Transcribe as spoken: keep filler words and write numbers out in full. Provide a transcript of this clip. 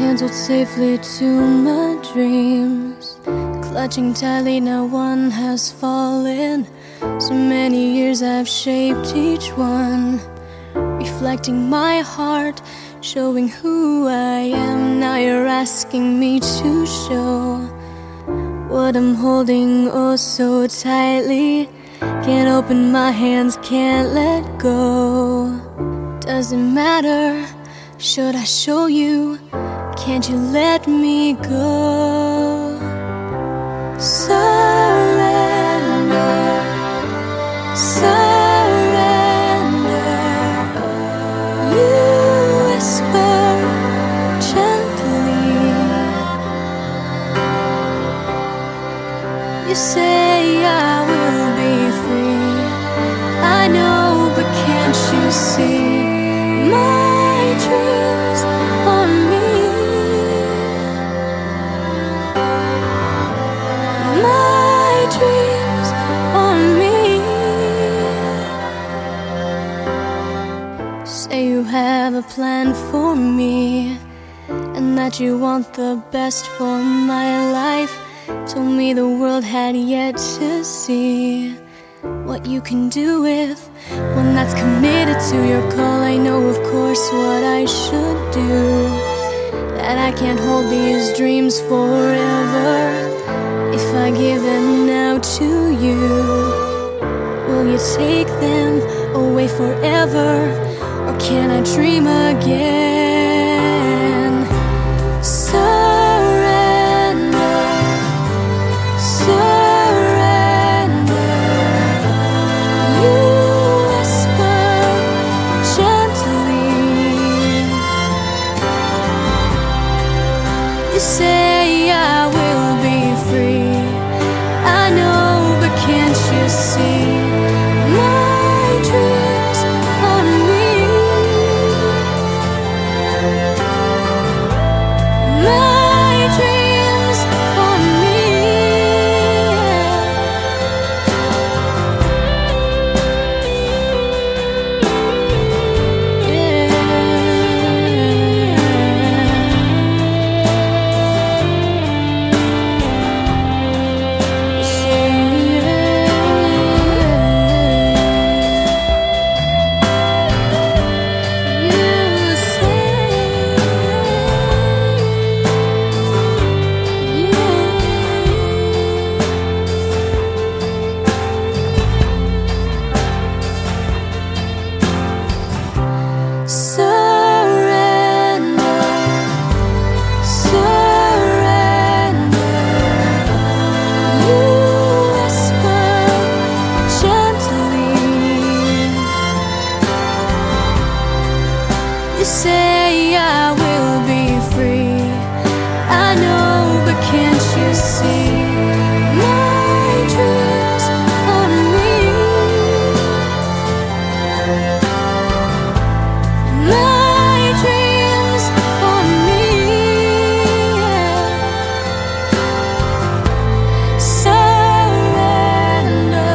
hands hold safely to my dreams, clutching tightly, now one has fallen. So many years I've shaped each one, reflecting my heart, showing who I am. Now you're asking me to show what I'm holding oh so tightly. Can't open my hands, can't let go. Doesn't matter, should I show you? Can't you let me go? Surrender, surrender. You whisper gently. You say I will be free. I know, but can't you see? My dreams on me, my dreams on me. Say you have a plan for me, and that you want the best for my life. Told me the world had yet to see what you can do with one that's committed to your call. I know, of course, what I should do, that I can't hold these dreams forever. If I give them now to you, will you take them away forever? Or can I dream again? Surrender, surrender. You You say I will be free. I know, but can't you see? My dreams on me, my dreams on me. Yeah. You say I will be free. I know, but can't you see? My dreams on me, my dreams on me. Surrender.